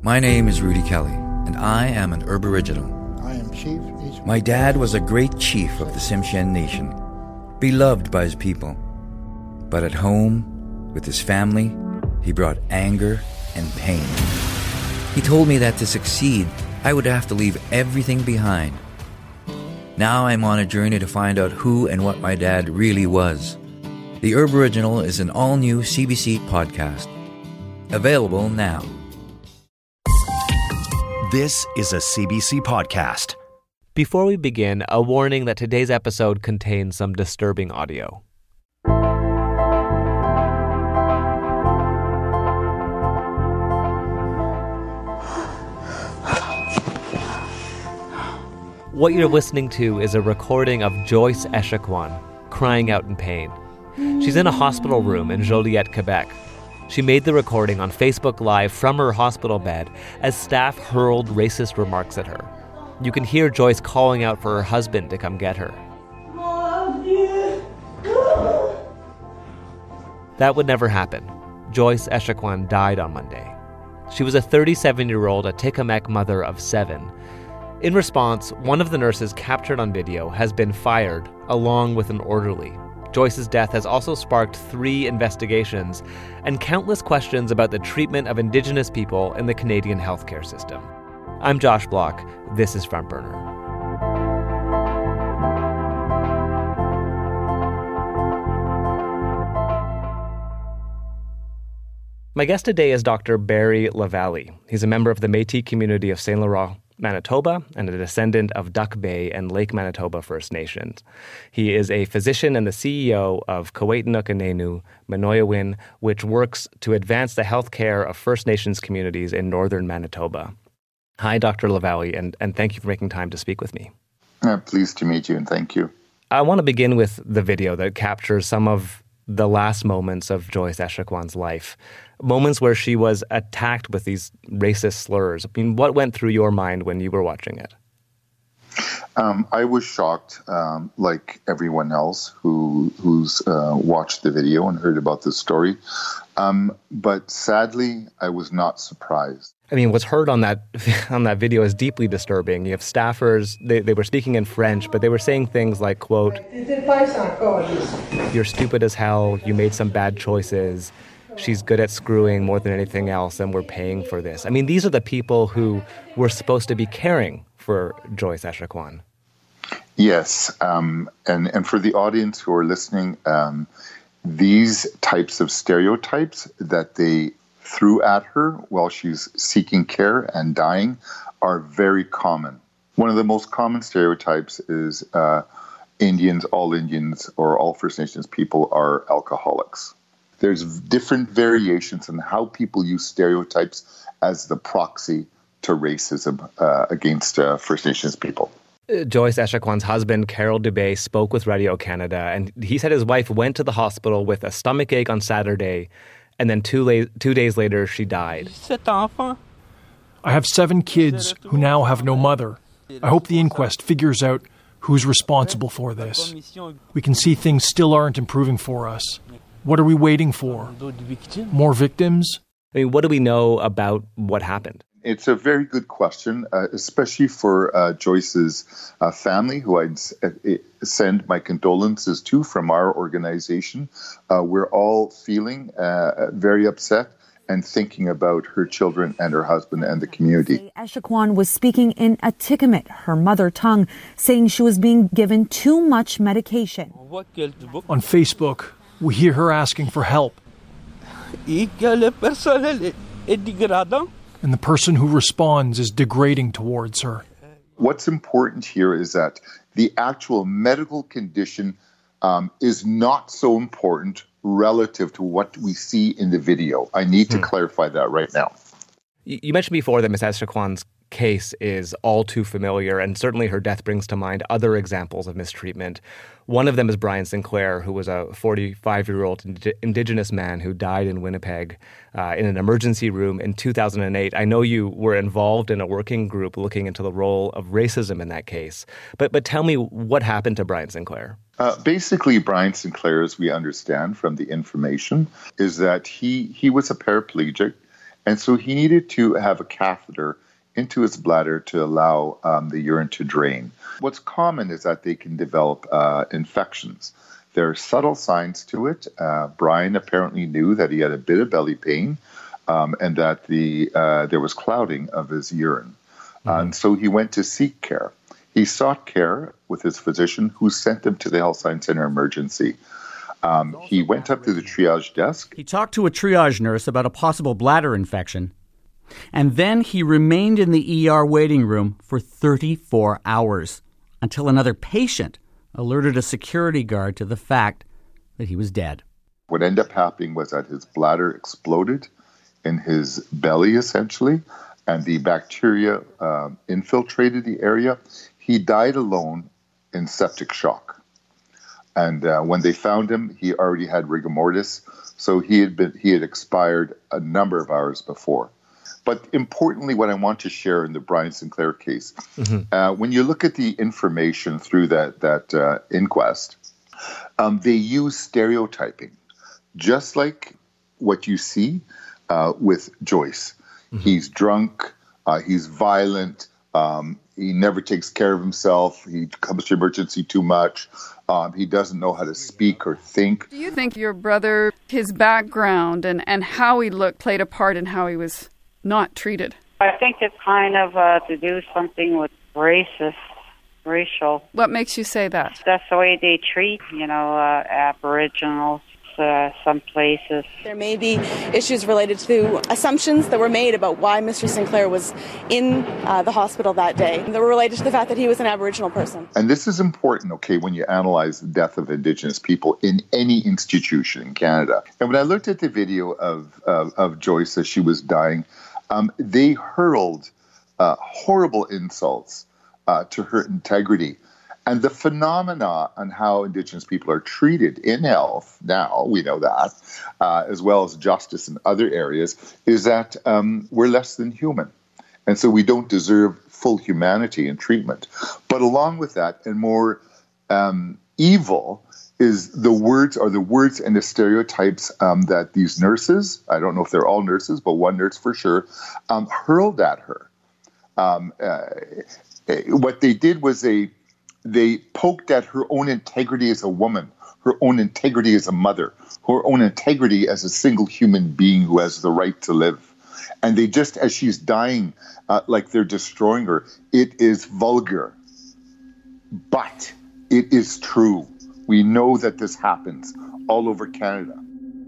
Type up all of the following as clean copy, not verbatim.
My name is Rudy Kelly, and I am an Aboriginal. I am Chief. My dad was a great chief of the Tsimshian Nation, beloved by his people. But at home, with his family, he brought anger and pain. He told me that to succeed, I would have to leave everything behind. Now I'm on a journey to find out who and what my dad really was. The Aboriginal is an all-new CBC podcast. Available now. This is a CBC podcast. Before we begin, a warning that today's episode contains some disturbing audio. What you're listening to is a recording of Joyce Echaquan crying out in pain. She's in a hospital room in Joliette, Quebec. She made the recording on Facebook Live from her hospital bed as staff hurled racist remarks at her. You can hear Joyce calling out for her husband to come get her. That would never happen. Joyce Echaquan died on Monday. She was a 37-year-old Atikamekw mother of 7. In response, one of the nurses captured on video has been fired, along with an orderly. Joyce's death has also sparked 3 investigations and countless questions about the treatment of Indigenous people in the Canadian healthcare system. I'm Josh Block. This is Front Burner. My guest today is Dr. Barry LaValle. He's a member of the Métis community of St. Laurent, Manitoba, and a descendant of Duck Bay and Lake Manitoba First Nations. He is a physician and the CEO of Kawaitanuka'nenu Manoiawin, which works to advance the health care of First Nations communities in northern Manitoba. Hi, Dr. LaValle, and thank you for making time to speak with me. Pleased to meet you, and thank you. I want to begin with the video that captures some of the last moments of Joyce Echaquan's life, moments where she was attacked with these racist slurs. I mean, what went through your mind when you were watching it? I was shocked, like everyone else who's watched the video and heard about this story. But sadly, I was not surprised. I mean, what's heard on that video is deeply disturbing. You have staffers, they were speaking in French, but they were saying things like, quote, "You're stupid as hell, you made some bad choices, she's good at screwing more than anything else, and we're paying for this." I mean, these are the people who were supposed to be caring for Joyce Echaquan. Yes, and for the audience who are listening, these types of stereotypes that they threw at her while she's seeking care and dying are very common. One of the most common stereotypes is Indians, or all First Nations people are alcoholics. There's different variations in how people use stereotypes as the proxy to racism against First Nations people. Joyce Echaquan's husband, Carol Dubé, spoke with Radio Canada, and he said his wife went to the hospital with a stomachache on Saturday, and then 2 days later, she died. I have 7 kids who now have no mother. I hope the inquest figures out who's responsible for this. We can see things still aren't improving for us. What are we waiting for? More victims? I mean, what do we know about what happened? It's a very good question, especially for Joyce's family, who I'd send my condolences to from our organization. We're all feeling very upset and thinking about her children and her husband and the community. Echaquan was speaking in Atikamekw, her mother tongue, saying she was being given too much medication. On Facebook, we hear her asking for help. And the person who responds is degrading towards her. What's important here is that the actual medical condition is not so important relative to what we see in the video. I need to clarify that right now. You mentioned before that Ms. Echaquan's case is all too familiar, and certainly her death brings to mind other examples of mistreatment. One of them is Brian Sinclair, who was a 45-year-old Indigenous man who died in Winnipeg in an emergency room in 2008. I know you were involved in a working group looking into the role of racism in that case. But tell me what happened to Brian Sinclair. Basically, Brian Sinclair, as we understand from the information, is that he was a paraplegic And so he needed to have a catheter into his bladder to allow the urine to drain. What's common is that they can develop infections. There are subtle signs to it. Brian apparently knew that he had a bit of belly pain and that there was clouding of his urine. And so he went to seek care. He sought care with his physician, who sent him to the Health Science Center emergency. He went up to the triage desk. He talked to a triage nurse about a possible bladder infection. And then he remained in the ER waiting room for 34 hours until another patient alerted a security guard to the fact that he was dead. What ended up happening was that his bladder exploded in his belly, essentially, and the bacteria infiltrated the area. He died alone in septic shock. And when they found him, he already had rigor mortis, so he had expired a number of hours before. But importantly, what I want to share in the Brian Sinclair case, when you look at the information through that inquest, they use stereotyping, just like what you see with Joyce. He's drunk, he's violent, he never takes care of himself, he comes to emergency too much, he doesn't know how to speak or think. Do you think your brother, his background and how he looked played a part in how he was not treated? I think it's kind of to do something with racial. What makes you say that? That's the way they treat, Aboriginals. Some places. There may be issues related to assumptions that were made about why Mr. Sinclair was in the hospital that day that were related to the fact that he was an Aboriginal person. And this is important, okay, when you analyze the death of Indigenous people in any institution in Canada. And when I looked at the video of Joyce as she was dying, they hurled horrible insults to her integrity. And the phenomena on how Indigenous people are treated in health now, we know that, as well as justice in other areas, is that we're less than human. And so we don't deserve full humanity and treatment. But along with that, and more evil, is the words and the stereotypes that these nurses, I don't know if they're all nurses, but one nurse for sure, hurled at her. What they did was they poked at her own integrity as a woman, her own integrity as a mother, her own integrity as a single human being who has the right to live. And they just, as she's dying, like they're destroying her. It is vulgar, but it is true. We know that this happens all over Canada.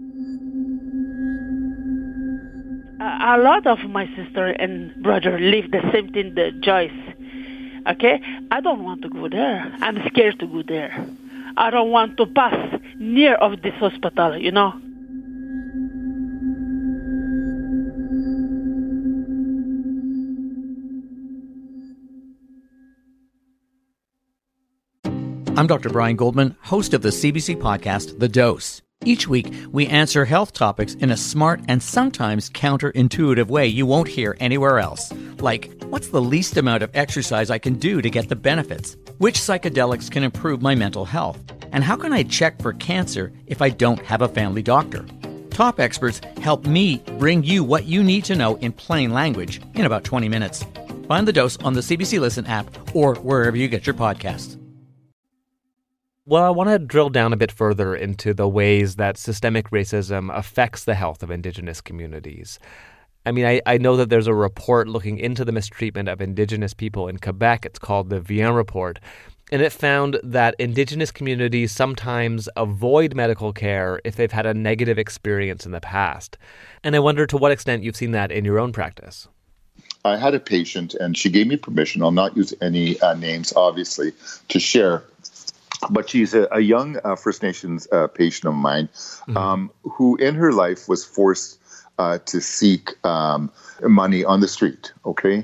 A lot of my sister and brother live the same thing that Joyce. Okay? I don't want to go there. I'm scared to go there. I don't want to pass near of this hospital, I'm Dr. Brian Goldman, host of the CBC podcast, The Dose. Each week, we answer health topics in a smart and sometimes counterintuitive way you won't hear anywhere else. Like, what's the least amount of exercise I can do to get the benefits? Which psychedelics can improve my mental health? And how can I check for cancer if I don't have a family doctor? Top experts help me bring you what you need to know in plain language in about 20 minutes. Find The Dose on the CBC Listen app or wherever you get your podcasts. Well, I want to drill down a bit further into the ways that systemic racism affects the health of Indigenous communities. I mean, I know that there's a report looking into the mistreatment of Indigenous people in Quebec. It's called the Vian Report. And it found that Indigenous communities sometimes avoid medical care if they've had a negative experience in the past. And I wonder to what extent you've seen that in your own practice. I had a patient, and she gave me permission, I'll not use any names, obviously, to share. But she's a young First Nations patient of mine who in her life was forced to seek money on the street, okay?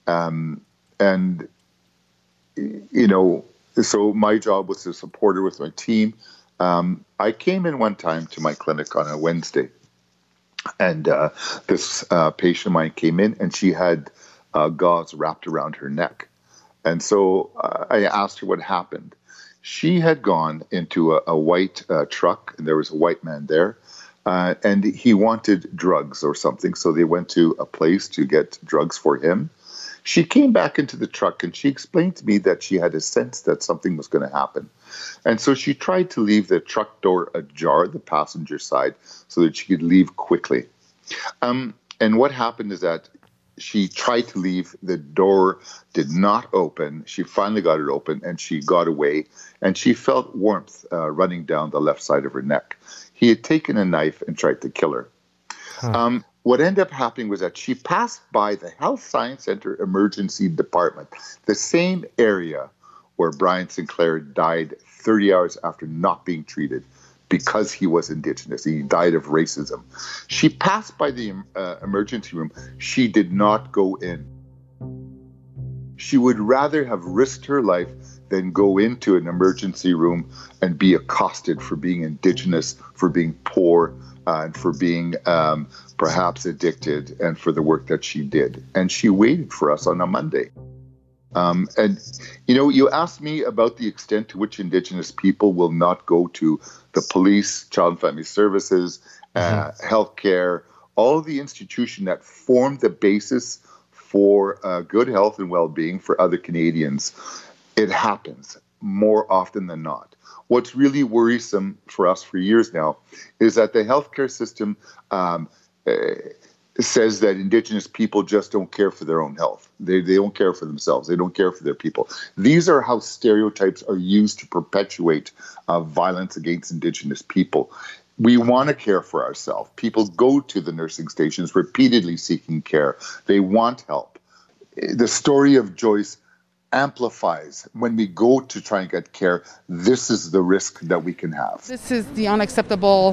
So my job was to support her with my team. I came in one time to my clinic on a Wednesday, and this patient of mine came in, and she had gauze wrapped around her neck. And so I asked her what happened. She had gone into a white truck, and there was a white man there. and he wanted drugs or something. So they went to a place to get drugs for him. She came back into the truck and she explained to me that she had a sense that something was going to happen. And so she tried to leave the truck door ajar, the passenger side, so that she could leave quickly. And what happened is that she tried to leave. The door did not open. She finally got it open and she got away. And she felt warmth running down the left side of her neck. He had taken a knife and tried to kill her. What ended up happening was that she passed by the Health Science Center Emergency Department, the same area where Brian Sinclair died 30 hours after not being treated because he was Indigenous. He died of racism. She passed by the emergency room. She did not go in. She would rather have risked her life than go into an emergency room and be accosted for being Indigenous, for being poor, and for being perhaps addicted, and for the work that she did. And she waited for us on a Monday. And, you asked me about the extent to which Indigenous people will not go to the police, Child and Family Services, healthcare, all the institutions that form the basis for good health and well-being for other Canadians. It happens more often than not. What's really worrisome for us for years now is that the healthcare system says that Indigenous people just don't care for their own health. They don't care for themselves. They don't care for their people. These are how stereotypes are used to perpetuate violence against Indigenous people. We want to care for ourselves. People go to the nursing stations repeatedly seeking care. They want help. The story of Joyce amplifies when we go to try and get care. This is the risk that we can have. This is the unacceptable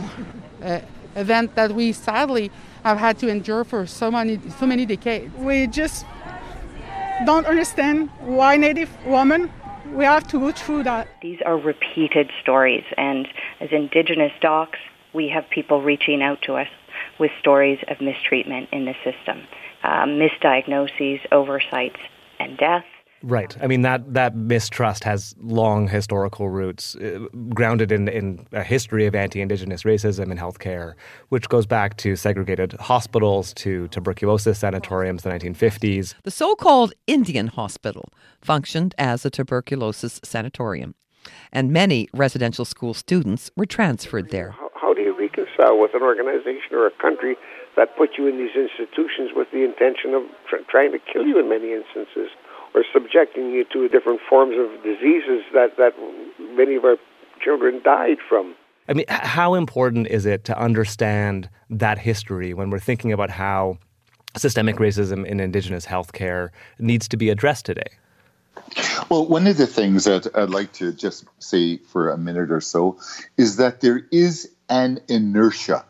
event that we sadly have had to endure for so many decades. We just don't understand why Native women, we have to go through that. These are repeated stories, and as Indigenous docs, we have people reaching out to us with stories of mistreatment in the system, misdiagnoses, oversights, and death. Right. I mean, that mistrust has long historical roots, grounded in a history of anti-Indigenous racism in healthcare, which goes back to segregated hospitals, to tuberculosis sanatoriums in the 1950s. The so-called Indian Hospital functioned as a tuberculosis sanatorium, and many residential school students were transferred there. How do you reconcile with an organization or a country that put you in these institutions with the intention of trying to kill you in many instances, or subjecting you to different forms of diseases that many of our children died from? I mean, how important is it to understand that history when we're thinking about how systemic racism in Indigenous healthcare needs to be addressed today? Well, one of the things that I'd like to just say for a minute or so is that there is an inertia,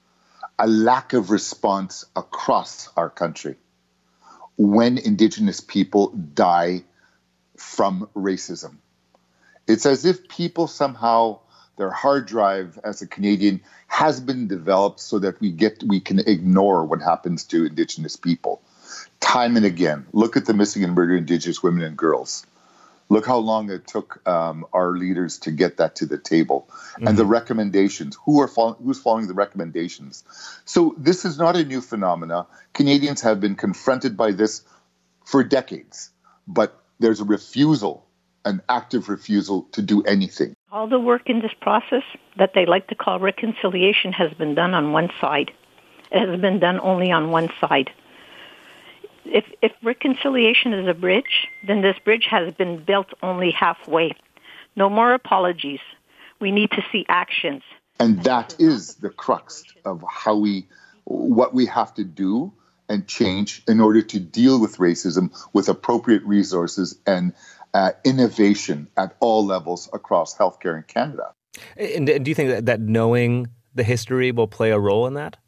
a lack of response across our country when Indigenous people die from racism. It's as if people somehow, their hard drive as a Canadian has been developed so that we can ignore what happens to Indigenous people. Time and again, look at the missing and murdered Indigenous women and girls. Look how long it took our leaders to get that to the table. Mm-hmm. And the recommendations, who's following the recommendations? So this is not a new phenomena. Canadians have been confronted by this for decades, but there's a refusal, an active refusal to do anything. All the work in this process that they like to call reconciliation has been done on one side. It has been done only on one side. If reconciliation is a bridge, then this bridge has been built only halfway. No more apologies. We need to see actions. And that is the crux of what we have to do and change in order to deal with racism with appropriate resources and innovation at all levels across healthcare in Canada. And do you think that knowing the history will play a role in that?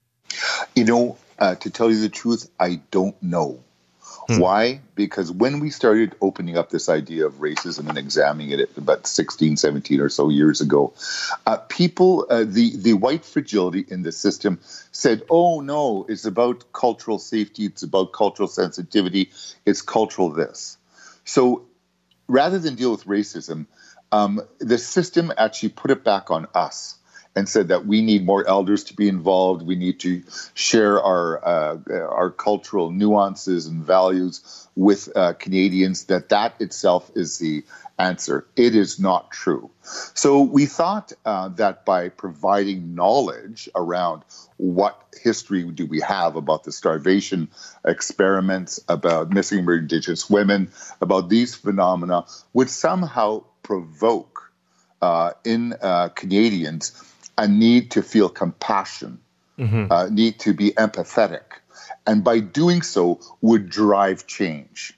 To tell you the truth, I don't know. Why? Because when we started opening up this idea of racism and examining it about 16, 17 or so years ago, people, the white fragility in the system said, oh, no, it's about cultural safety, it's about cultural sensitivity, it's cultural this. So rather than deal with racism, the system actually put it back on us and said that we need more elders to be involved. We need to share our cultural nuances and values with Canadians, that itself is the answer. It is not true. So we thought that by providing knowledge around what history do we have about the starvation experiments, about missing Indigenous women, about these phenomena, would somehow provoke in Canadians a need to feel compassion, need to be empathetic, and by doing so would drive change.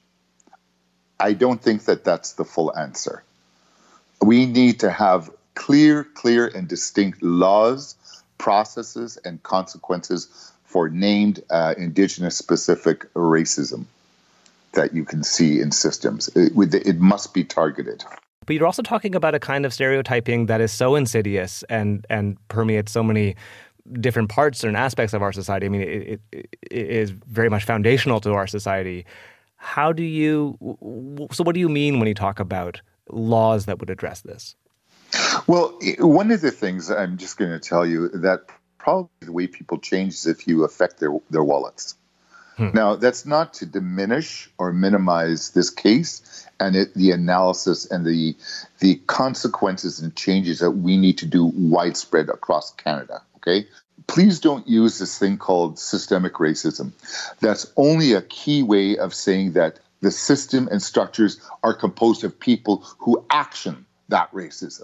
I don't think that that's the full answer. We need to have clear and distinct laws, processes, and consequences for named Indigenous-specific racism that you can see in systems. It must be targeted. But you're also talking about a kind of stereotyping that is so insidious and permeates so many different parts and aspects of our society. I mean, it is very much foundational to our society. So what do you mean when you talk about laws that would address this? Well, one of the things I'm just going to tell you that probably the way people change is if you affect their wallets. Now, that's not to diminish or minimize this case and the analysis and the consequences and changes that we need to do widespread across Canada, okay? Please don't use this thing called systemic racism. That's only a key way of saying that the system and structures are composed of people who action that racism.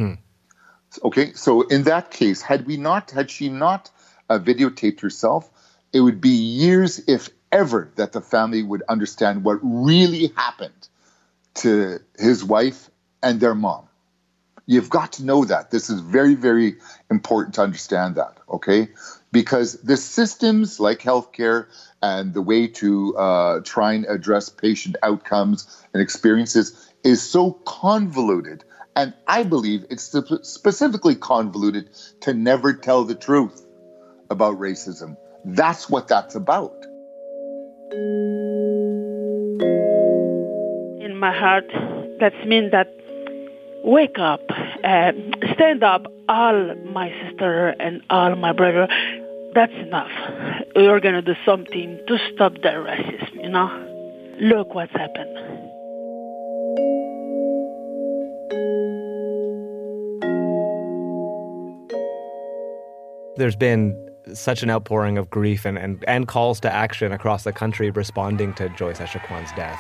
Okay, so in that case, had she not videotaped herself, it would be years, if ever, that the family would understand what really happened to his wife and their mom. You've got to know that. This is very, very important to understand that, okay? Because the systems like healthcare and the way to try and address patient outcomes and experiences is so convoluted. And I believe it's specifically convoluted to never tell the truth about racism. That's what that's about. In my heart, that means that wake up, stand up, all my sister and all my brother. That's enough. We're going to do something to stop the racism, you know? Look what's happened. There's been such an outpouring of grief and calls to action across the country responding to Joyce Echaquan's death.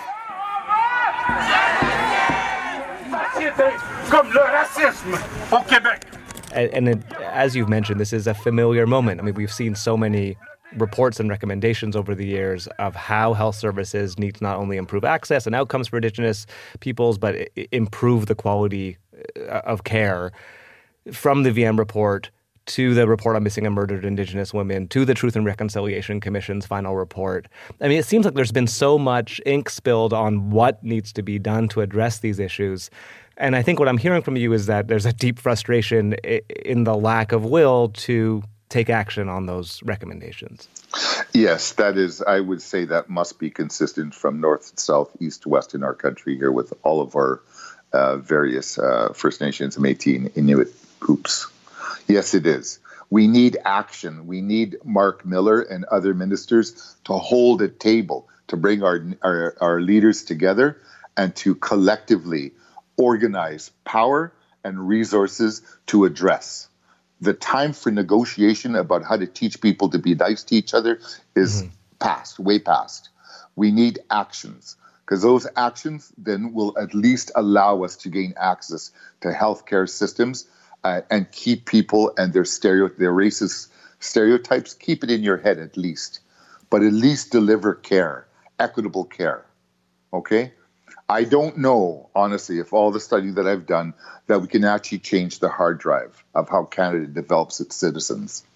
And as you've mentioned, this is a familiar moment. I mean, we've seen so many reports and recommendations over the years of how health services need to not only improve access and outcomes for Indigenous peoples, but improve the quality of care. From the VM report to the report on missing and murdered Indigenous women, to the Truth and Reconciliation Commission's final report. I mean, it seems like there's been so much ink spilled on what needs to be done to address these issues. And I think what I'm hearing from you is that there's a deep frustration in the lack of will to take action on those recommendations. Yes, that is, I would say that must be consistent from north, south, east to west in our country here with all of our various First Nations, Métis, and Inuit groups. Yes, it is. We need action. We need Mark Miller and other ministers to hold a table, to bring our leaders together and to collectively organize power and resources to address. The time for negotiation about how to teach people to be nice to each other is past, way past. We need actions, because those actions then will at least allow us to gain access to healthcare systems and keep people and their racist stereotypes, keep it in your head at least, but at least deliver care, equitable care, okay? I don't know, honestly, if all the study that I've done, that we can actually change the hard drive of how Canada develops its citizens.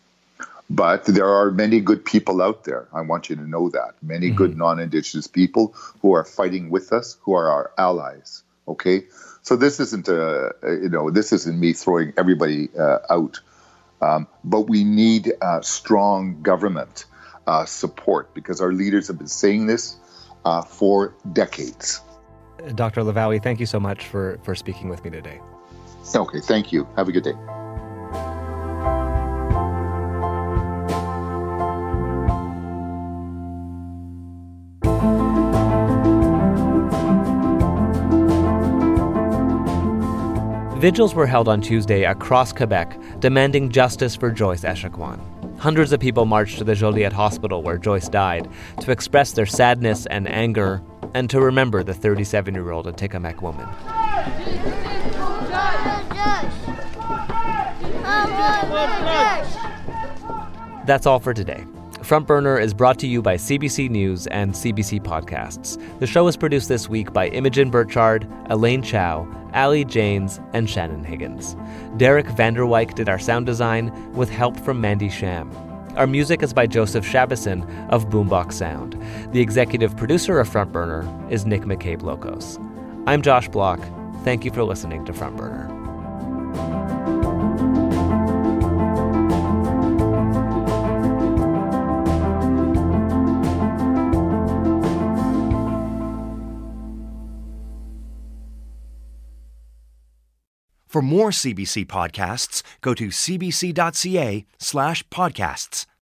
But there are many good people out there. I want you to know that. Many good non-Indigenous people who are fighting with us, who are our allies, okay? So this isn't this isn't me throwing everybody out, but we need strong government support, because our leaders have been saying this for decades. Dr. LaValle, thank you so much for speaking with me today. Okay, thank you. Have a good day. Vigils were held on Tuesday across Quebec, demanding justice for Joyce Echaquan. Hundreds of people marched to the Joliette Hospital where Joyce died to express their sadness and anger and to remember the 37-year-old Atikamekw woman. That's all for today. Front Burner is brought to you by CBC News and CBC Podcasts. The show is produced this week by Imogen Burchard, Elaine Chow, Ali Janes, and Shannon Higgins. Derek Vanderwyk did our sound design with help from Mandy Sham. Our music is by Joseph Shabison of Boombox Sound. The executive producer of Front Burner is Nick McCabe-Locos. I'm Josh Block. Thank you for listening to Front Burner. For more CBC podcasts, go to cbc.ca/podcasts.